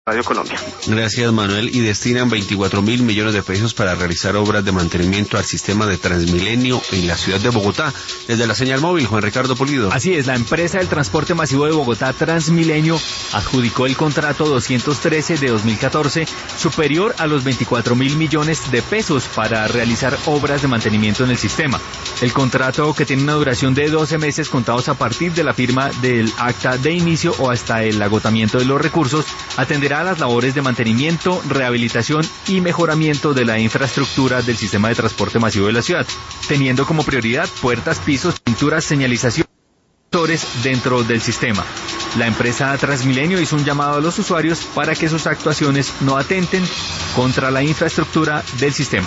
Radio Colombia. Gracias, Manuel. Y destinan 24.000 millones de pesos para realizar obras de mantenimiento al sistema de Transmilenio en la ciudad de Bogotá. Desde la señal móvil, Juan Ricardo Pulido. Así es, la empresa del transporte masivo de Bogotá, Transmilenio, adjudicó el contrato 213 de 2014, superior a los 24.000 millones de pesos para realizar obras de mantenimiento en el sistema. El contrato, que tiene una duración de 12 meses contados a partir de la firma del acta de inicio o hasta el agotamiento de los recursos, atenderá a las labores de mantenimiento, rehabilitación y mejoramiento de la infraestructura del sistema de transporte masivo de la ciudad, teniendo como prioridad puertas, pisos, pinturas, señalización dentro del sistema. La empresa Transmilenio hizo un llamado a los usuarios para que sus actuaciones no atenten contra la infraestructura del sistema.